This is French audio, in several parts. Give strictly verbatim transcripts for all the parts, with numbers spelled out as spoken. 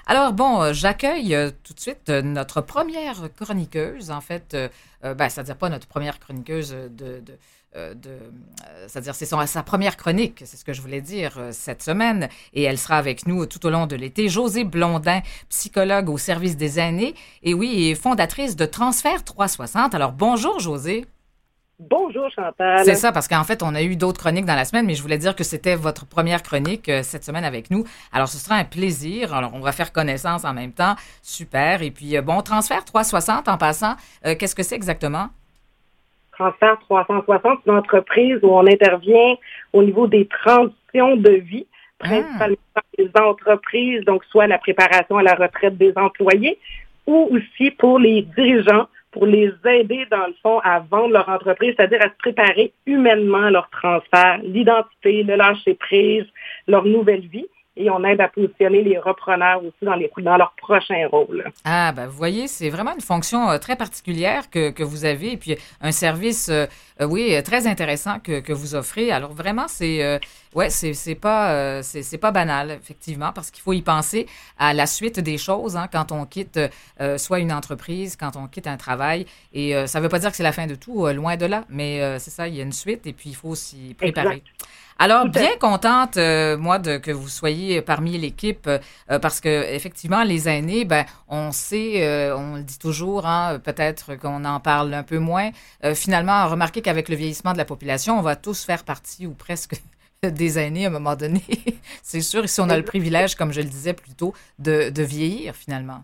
Alors bon, euh, j'accueille euh, tout de suite euh, notre première chroniqueuse, en fait, euh, euh, ben, c'est-à-dire pas notre première chroniqueuse euh, de... de euh, de, euh, c'est-à-dire c'est son, sa première chronique, c'est ce que je voulais dire euh, cette semaine, et elle sera avec nous tout au long de l'été. Josée Blondin, psychologue au service des aînés, et oui, et fondatrice de Transfert trois cent soixante. Alors bonjour Josée. Bonjour C'est Chantal. ça, parce qu'en fait, on a eu d'autres chroniques dans la semaine, mais je voulais dire que c'était votre première chronique euh, cette semaine avec nous. Alors, ce sera un plaisir. Alors, on va faire connaissance en même temps. Super. Et puis, euh, bon, Transfert trois cent soixante en passant, euh, qu'est-ce que c'est exactement? Transfert trois cent soixante, une entreprise où on intervient au niveau des transitions de vie, Hum. principalement dans les entreprises, donc soit la préparation à la retraite des employés ou aussi pour les dirigeants, pour les aider dans le fond à vendre leur entreprise, c'est-à-dire à se préparer humainement à leur transfert, l'identité, le lâcher-prise, leur nouvelle vie. Et on aide à positionner les repreneurs aussi dans, les, dans leur prochain rôle. Ah, ben, vous voyez, c'est vraiment une fonction euh, très particulière que, que vous avez et puis un service, euh, euh, oui, euh, très intéressant que, que vous offrez. Alors, vraiment, c'est, euh, ouais, c'est, c'est pas, euh, c'est, c'est pas banal, effectivement, parce qu'il faut y penser à la suite des choses, hein, quand on quitte euh, soit une entreprise, quand on quitte un travail. Et euh, ça veut pas dire que c'est la fin de tout, euh, loin de là, mais euh, c'est ça, il y a une suite et puis il faut s'y préparer. Exact. Alors, Tout à bien contente, euh, moi, de que vous soyez parmi l'équipe, euh, euh, parce que effectivement, les aînés, ben, on sait, euh, on le dit toujours, hein, peut-être qu'on en parle un peu moins. Euh, finalement, remarquez qu'avec le vieillissement de la population, on va tous faire partie ou presque des aînés à un moment donné. C'est sûr, ici, on a le fait. privilège, comme je le disais plus tôt, de, de vieillir finalement.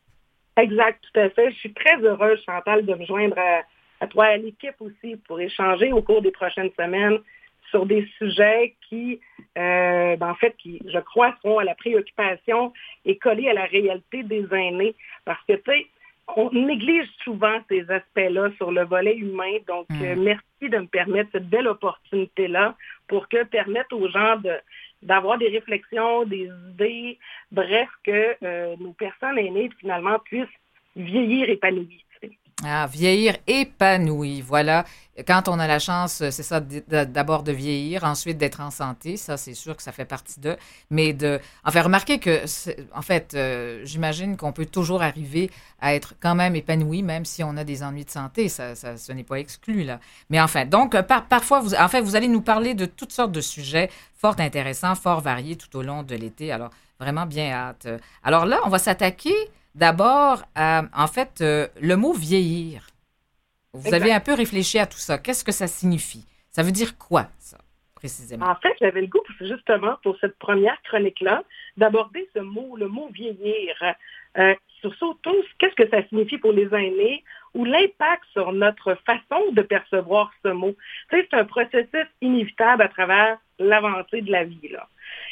Exact, tout à fait. Je suis très heureuse, Chantal, de me joindre à, à toi, à l'équipe aussi, pour échanger au cours des prochaines semaines sur des sujets qui, euh, ben, en fait, qui, je crois, seront à la préoccupation et collés à la réalité des aînés. Parce que, tu sais, on néglige souvent ces aspects-là sur le volet humain. Donc, euh, Hmm. merci de me permettre cette belle opportunité-là pour que permettre aux gens de d'avoir des réflexions, des idées, bref, que euh, nos personnes aînées, finalement, puissent vieillir épanouies. Tu sais. Ah, vieillir épanoui, voilà. Quand on a la chance, euh, c'est ça, d- d- d'abord de vieillir, ensuite d'être en santé, ça c'est sûr que ça fait partie de. Mais de, enfin, remarquez que, c'est- en fait, euh, j'imagine qu'on peut toujours arriver à être quand même épanoui, même si on a des ennuis de santé, ça, ça, ce n'est pas exclu là. Mais enfin, donc euh, par- parfois, vous, en fait, vous allez nous parler de toutes sortes de sujets fort intéressants, fort variés tout au long de l'été. Alors vraiment bien hâte. Alors là, on va s'attaquer. D'abord, euh, en fait, euh, le mot vieillir. Vous avez Exact. un peu réfléchi à tout ça. Qu'est-ce que ça signifie? Ça veut dire quoi, ça, précisément? En fait, j'avais le goût, justement, pour cette première chronique-là, d'aborder ce mot, le mot vieillir. Euh, sur surtout, qu'est-ce que ça signifie pour les aînés ou l'impact sur notre façon de percevoir ce mot. Tu sais, c'est un processus inévitable à travers l'avancée de la vie, là.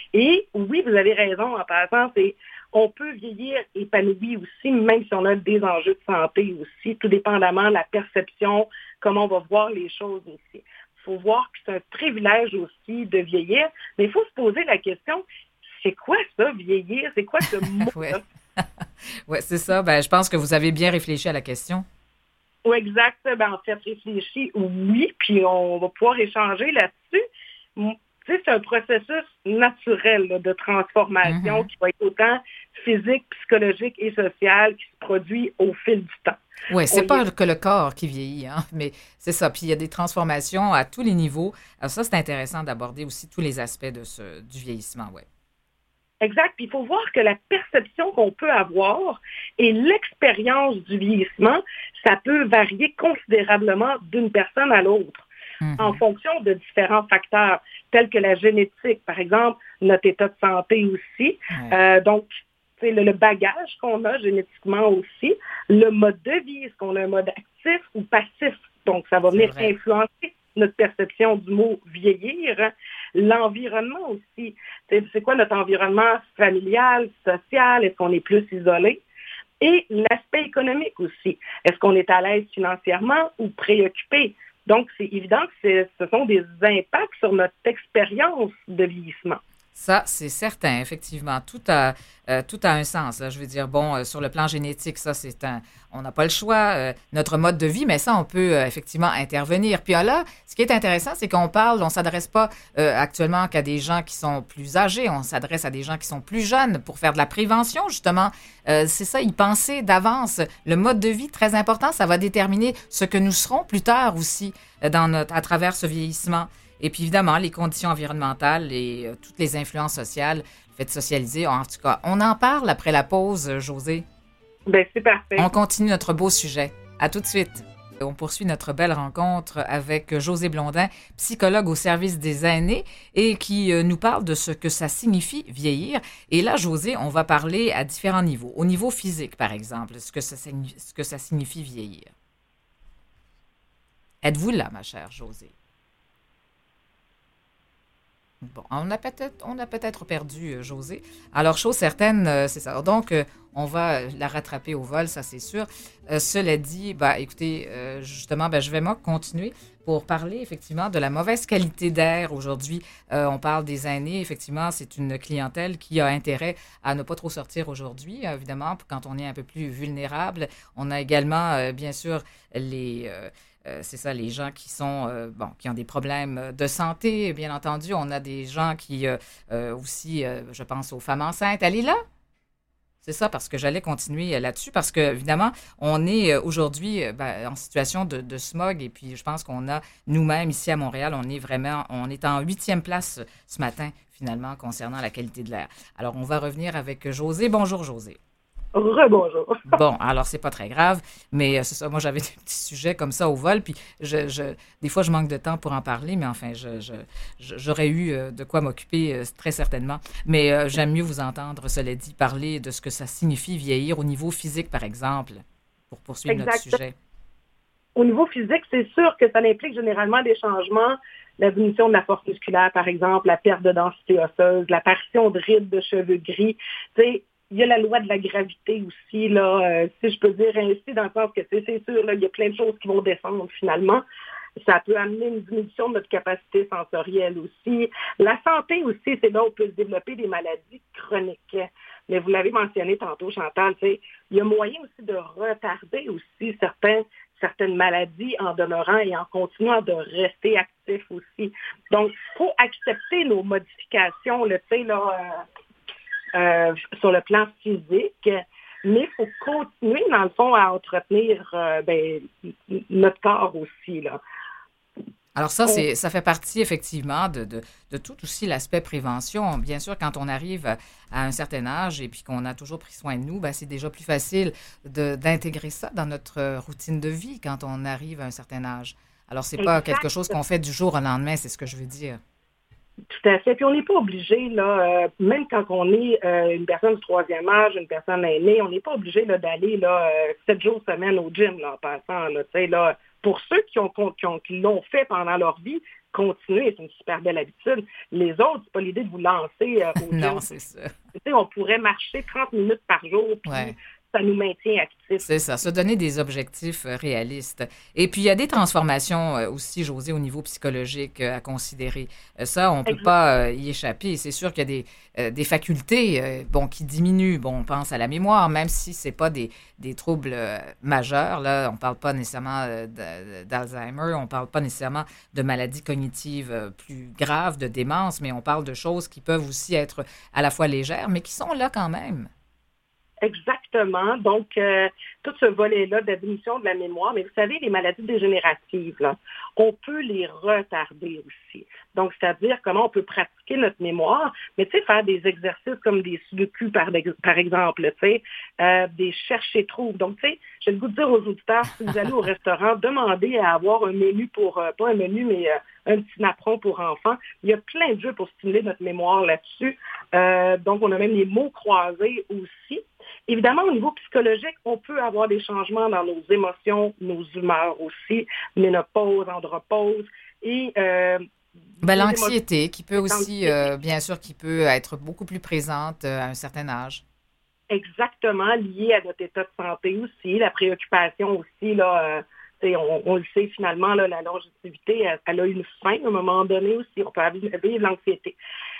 Et oui, vous avez raison en passant, c'est on peut vieillir épanoui aussi, même si on a des enjeux de santé aussi, tout dépendamment de la perception, comment on va voir les choses aussi. Il faut voir que c'est un privilège aussi de vieillir, mais il faut se poser la question, c'est quoi ça, vieillir? C'est quoi ce Ouais, mot-là? ouais, c'est ça. Ben, je pense que vous avez bien réfléchi à la question. Oui, exact. Ben, en fait, réfléchi, oui, puis on va pouvoir échanger là-dessus. M- Tu sais, c'est un processus naturel là, de transformation Mhm. qui va être autant physique, psychologique et social qui se produit au fil du temps. Oui, On c'est y est pas que le corps qui vieillit, hein, mais c'est ça. Puis il y a des transformations à tous les niveaux. Alors ça, c'est intéressant d'aborder aussi tous les aspects de ce, du vieillissement, ouais. exact. Puis il faut voir que la perception qu'on peut avoir et l'expérience du vieillissement, ça peut varier considérablement d'une personne à l'autre, en Mhm. fonction de différents facteurs, tels que la génétique, par exemple, notre état de santé aussi. Ouais, Euh, donc, c'est le, le bagage qu'on a génétiquement aussi, le mode de vie, est-ce qu'on a un mode actif ou passif? Donc, ça va c'est venir vrai. influencer notre perception du mot vieillir. L'environnement aussi. C'est, c'est quoi notre environnement familial, social? Est-ce qu'on est plus isolé? Et l'aspect économique aussi. Est-ce qu'on est à l'aise financièrement ou préoccupé? Donc, c'est évident que c'est, ce sont des impacts sur notre expérience de vieillissement. Ça, c'est certain, effectivement. Tout a, euh, tout a un sens. Là. Je veux dire, bon, euh, sur le plan génétique, ça, c'est un. On n'a pas le choix. Euh, notre mode de vie, mais ça, on peut euh, effectivement intervenir. Puis ah, là, ce qui est intéressant, c'est qu'on parle, on ne s'adresse pas euh, actuellement qu'à des gens qui sont plus âgés. On s'adresse à des gens qui sont plus jeunes pour faire de la prévention, justement. Euh, c'est ça, y penser d'avance. Le mode de vie, très important, ça va déterminer ce que nous serons plus tard aussi euh, dans notre, à travers ce vieillissement. Et puis évidemment, les conditions environnementales et euh, toutes les influences sociales, le fait de socialiser, en tout cas, on en parle après la pause, euh, Josée. Ben c'est parfait. On continue notre beau sujet. À tout de suite. On poursuit notre belle rencontre avec Josée Blondin, psychologue au service des aînés et qui euh, nous parle de ce que ça signifie vieillir. Et là, Josée, on va parler à différents niveaux. Au niveau physique, par exemple, ce que ça, ce que ça signifie vieillir. Êtes-vous là, ma chère Josée? Bon, on a peut-être, on a peut-être perdu euh, Josée. Alors, chose certaine, euh, c'est ça. Donc, euh, on va la rattraper au vol, ça c'est sûr. Euh, cela dit, bah, écoutez, euh, justement, ben, je vais moi continuer pour parler effectivement de la mauvaise qualité d'air aujourd'hui. Euh, on parle des aînés, effectivement, c'est une clientèle qui a intérêt à ne pas trop sortir aujourd'hui, évidemment, quand on est un peu plus vulnérable. On a également, euh, bien sûr, les... Euh, Euh, c'est ça, les gens qui sont, euh, bon, qui ont des problèmes de santé, bien entendu. On a des gens qui, euh, euh, aussi, euh, je pense aux femmes enceintes. Elle est là? C'est ça, parce que j'allais continuer là-dessus, parce que, évidemment, on est euh, aujourd'hui euh, ben, en situation de, de smog, et puis je pense qu'on a, nous-mêmes, ici à Montréal, on est vraiment, on est en huitième place ce matin, finalement, concernant la qualité de l'air. Alors, on va revenir avec Josée. Bonjour, Josée. Rebonjour. Bon, alors c'est pas très grave, mais euh, c'est ça. Moi, j'avais des petits sujets comme ça au vol, puis je, je, des fois, je manque de temps pour en parler, mais enfin, je, je, je- j'aurais eu euh, de quoi m'occuper euh, très certainement. Mais euh, j'aime mieux vous entendre, cela dit, parler de ce que ça signifie vieillir au niveau physique, par exemple, pour poursuivre notre Exact. sujet. Au niveau physique, c'est sûr que ça implique généralement des changements, la diminution de la force musculaire, par exemple, la perte de densité osseuse, l'apparition de rides de cheveux gris. Tu sais, il y a la loi de la gravité aussi, là, euh, si je peux dire ainsi, dans le sens que c'est c'est sûr, là, il y a plein de choses qui vont descendre finalement. Ça peut amener une diminution de notre capacité sensorielle aussi. La santé aussi, c'est là où on peut se développer des maladies chroniques. Mais vous l'avez mentionné tantôt, Chantal, tu sais, il y a moyen aussi de retarder aussi certains, certaines maladies en demeurant et en continuant de rester actif aussi. Donc, il faut accepter nos modifications, là, tu sais, là, euh, euh, sur le plan physique, mais il faut continuer, dans le fond, à entretenir euh, ben, notre corps aussi, là. Alors ça, On- c'est, ça fait partie effectivement de, de, de tout aussi l'aspect prévention. Bien sûr, quand on arrive à, à un certain âge et puis qu'on a toujours pris soin de nous, ben, c'est déjà plus facile de, d'intégrer ça dans notre euh, routine de vie quand on arrive à un certain âge. Alors, c'est pas quelque Exact. chose qu'on fait du jour au lendemain, c'est ce que je veux dire. Tout à fait. Puis on n'est pas obligé, là, euh, même quand on est euh, une personne du troisième âge, une personne aînée, on n'est pas obligé là, d'aller là, euh, sept jours semaine au gym, là, en passant. Là, tu sais, là, pour ceux qui, ont, qui, ont, qui l'ont fait pendant leur vie, continuer, c'est une super belle habitude. Les autres, c'est pas l'idée de vous lancer euh, au Non, gym. c'est ça. Tu sais, on pourrait marcher trente minutes par jour, Ouais. puis ça nous maintient actifs. C'est ça, se donner des objectifs euh, réalistes. Et puis, il y a des transformations euh, aussi, José, au niveau psychologique euh, à considérer. Euh, ça, on ne peut Exact. pas euh, y échapper. C'est sûr qu'il y a des, euh, des facultés euh, bon, qui diminuent. Bon, on pense à la mémoire, même si ce n'est pas des, des troubles euh, majeurs. Là, on ne parle pas nécessairement euh, de- d'Alzheimer, on ne parle pas nécessairement de maladies cognitives euh, plus graves, de démence, mais on parle de choses qui peuvent aussi être à la fois légères, mais qui sont là quand même. Exactement. Donc, euh, tout ce volet-là de la diminution de la mémoire, mais vous savez, les maladies dégénératives, là, on peut les retarder aussi. Donc, c'est-à-dire comment on peut pratiquer notre mémoire, mais tu sais, faire des exercices comme des sudoku, par, par exemple, tu sais, euh, des chercher-trouve. Donc, tu sais, j'ai le goût de dire aux auditeurs, si vous allez au restaurant, demandez à avoir un menu pour, euh, pas un menu, mais euh, un petit napperon pour enfants. Il y a plein de jeux pour stimuler notre mémoire là-dessus. Euh, donc, on a même les mots croisés aussi. Évidemment, au niveau psychologique, on peut avoir des changements dans nos émotions, nos humeurs aussi, ménopause, andropause et euh, Ben, des émotions l'anxiété qui peut aussi, d'anxiété. euh, bien sûr, qui peut être beaucoup plus présente euh, à un certain âge. Exactement liées à notre état de santé aussi, la préoccupation aussi, là, euh, tu sais, on, on le sait finalement, là, la longévité, elle, elle a une fin à un moment donné aussi. On peut vivre vivre l'anxiété.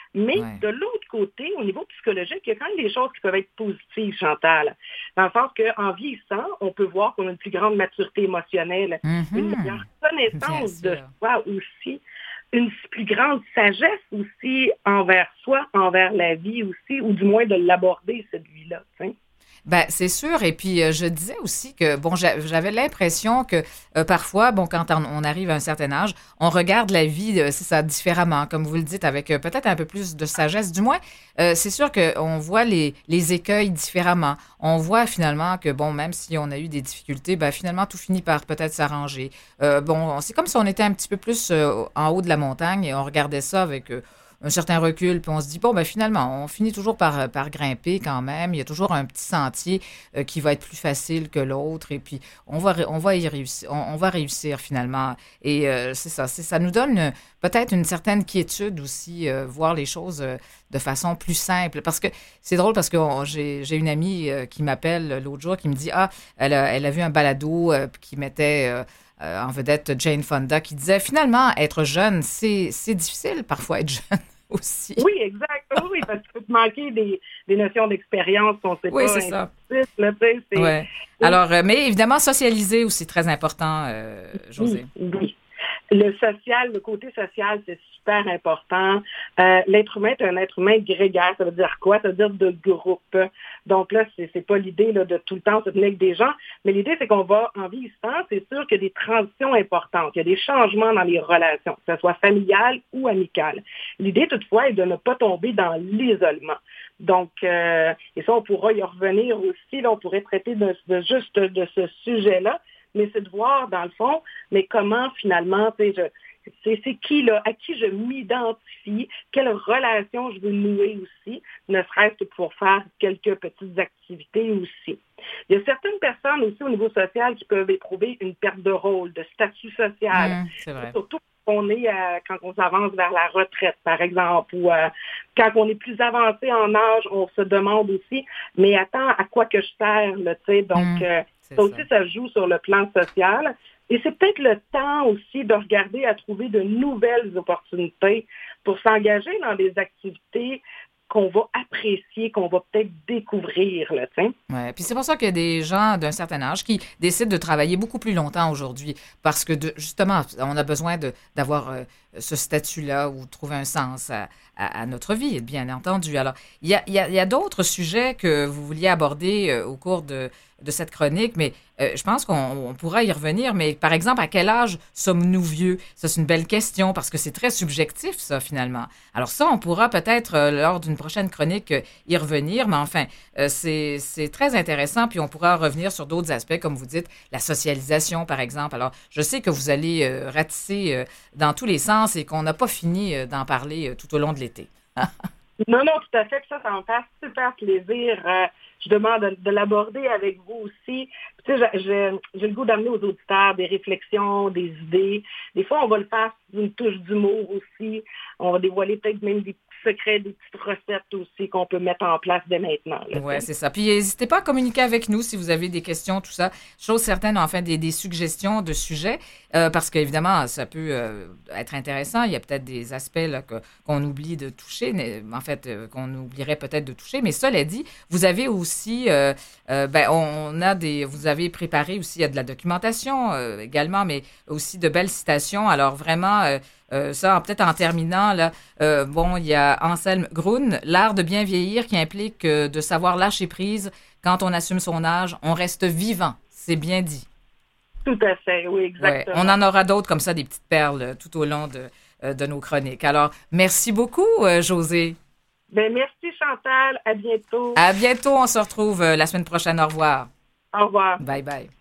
Mais Ouais. de l'autre côté, au niveau psychologique, il y a quand même des choses qui peuvent être positives, Chantal. Dans le sens qu'en vieillissant, on peut voir qu'on a une plus grande maturité émotionnelle, une meilleure Mhm. Bien connaissance de sûr. soi aussi, une plus grande sagesse aussi envers soi, envers la vie aussi, ou du moins de l'aborder, cette vie-là. Tu sais. Ben, c'est sûr. Et puis, euh, je disais aussi que, bon, j'a- j'avais l'impression que euh, parfois, bon, quand on, on arrive à un certain âge, on regarde la vie, euh, c'est ça, différemment, comme vous le dites, avec euh, peut-être un peu plus de sagesse. Du moins, euh, c'est sûr qu'on voit les, les écueils différemment. On voit finalement que, bon, même si on a eu des difficultés, ben, finalement, tout finit par peut-être s'arranger. Euh, bon, c'est comme si on était un petit peu plus euh, en haut de la montagne et on regardait ça avec euh, un certain recul, puis on se dit, bon, ben finalement, on finit toujours par, par grimper quand même. Il y a toujours un petit sentier euh, qui va être plus facile que l'autre, et puis on va, ré- on va y réussir, on, on va réussir finalement. Et euh, c'est ça, c'est, ça nous donne euh, peut-être une certaine quiétude aussi, euh, voir les choses euh, de façon plus simple. Parce que c'est drôle, parce que on- j'ai, j'ai une amie euh, qui m'appelle l'autre jour, qui me dit, ah, elle a, elle a vu un balado euh, qui mettait... euh, euh, en vedette Jane Fonda, qui disait finalement, être jeune, c'est, c'est difficile parfois être jeune aussi. Oui, exact. Oui, oui, parce qu'il peut te manquer des, des notions d'expérience qu'on ne sait Oui, pas c'est ça. implicite, là, tu sais, c'est- Ouais. Alors, euh, mais évidemment, socialiser aussi très important, euh, Oui, José. oui. Le social, le côté social, c'est super important. Euh, l'être humain est un être humain grégaire. Ça veut dire quoi? Ça veut dire de groupe. Donc là, c'est, c'est pas l'idée là, de tout le temps se tenir avec des gens, mais l'idée, c'est qu'on va, en vieillissant, c'est sûr qu'il y a des transitions importantes. Il y a des changements dans les relations, que ce soit familiales ou amicales. L'idée, toutefois, est de ne pas tomber dans l'isolement. Donc, euh, et ça, on pourra y revenir aussi. Là, on pourrait traiter de, de juste de ce sujet-là. Mais c'est de voir, dans le fond, mais comment finalement, tu sais, je, c'est, c'est qui, là, à qui je m'identifie, quelle relation je veux nouer aussi, ne serait-ce que pour faire quelques petites activités aussi. Il y a certaines personnes aussi au niveau social qui peuvent éprouver une perte de rôle, de statut social, Mmh, c'est vrai. surtout quand on est, euh, quand on s'avance vers la retraite, par exemple, ou euh, quand on est plus avancé en âge, on se demande aussi, mais attends, à quoi que je sers, là, tu sais, donc... Mmh, euh, c'est ça ça. aussi, ça joue sur le plan social. Et c'est peut-être le temps aussi de regarder à trouver de nouvelles opportunités pour s'engager dans des activités qu'on va apprécier, qu'on va peut-être découvrir, là, tu sais. Ouais. Puis c'est pour ça qu'il y a des gens d'un certain âge qui décident de travailler beaucoup plus longtemps aujourd'hui parce que de, justement, on a besoin de, d'avoir euh, ce statut-là ou trouver un sens à, à, à notre vie, bien entendu. Alors, il y a, il y a, il y a d'autres sujets que vous vouliez aborder euh, au cours de, de cette chronique, mais euh, je pense qu'on on pourra y revenir. Mais par exemple, à quel âge sommes-nous vieux? Ça, c'est une belle question parce que c'est très subjectif, ça, finalement. Alors ça, on pourra peut-être, euh, lors d'une prochaine chronique, euh, y revenir, mais enfin, euh, c'est, c'est très intéressant, puis on pourra revenir sur d'autres aspects, comme vous dites, la socialisation, par exemple. Alors, je sais que vous allez euh, ratisser euh, dans tous les sens et qu'on n'a pas fini euh, d'en parler euh, tout au long de l'été. Non, non, tout à fait. Ça, ça me fait super plaisir. Euh, je demande de, de l'aborder avec vous aussi. Tu sais, j'ai, j'ai, j'ai le goût d'amener aux auditeurs des réflexions, des idées. Des fois, on va le faire d'une touche d'humour aussi. On va dévoiler peut-être même des petits secrets, des petites recettes aussi qu'on peut mettre en place dès maintenant. Oui, c'est ça. Puis n'hésitez pas à communiquer avec nous si vous avez des questions, tout ça. Chose certaine, enfin, des, des suggestions de sujets, euh, parce qu'évidemment, ça peut euh, être intéressant. Il y a peut-être des aspects là, que, qu'on oublie de toucher, mais, en fait, euh, qu'on oublierait peut-être de toucher. Mais cela dit, vous avez aussi, euh, euh, ben, on a des, vous avez préparé aussi, il y a de la documentation euh, également, mais aussi de belles citations. Alors vraiment, euh, Euh, ça, peut-être en terminant, là, euh, bon, il y a Anselme Grun, l'art de bien vieillir qui implique euh, de savoir lâcher prise. Quand on assume son âge, on reste vivant. C'est bien dit. Tout à fait, oui, Ouais, exactement. on en aura d'autres comme ça, des petites perles euh, tout au long de, euh, de nos chroniques. Alors, merci beaucoup, euh, José. Ben, merci Chantal, à bientôt. À bientôt, on se retrouve euh, la semaine prochaine. Au revoir. Au revoir. Bye bye.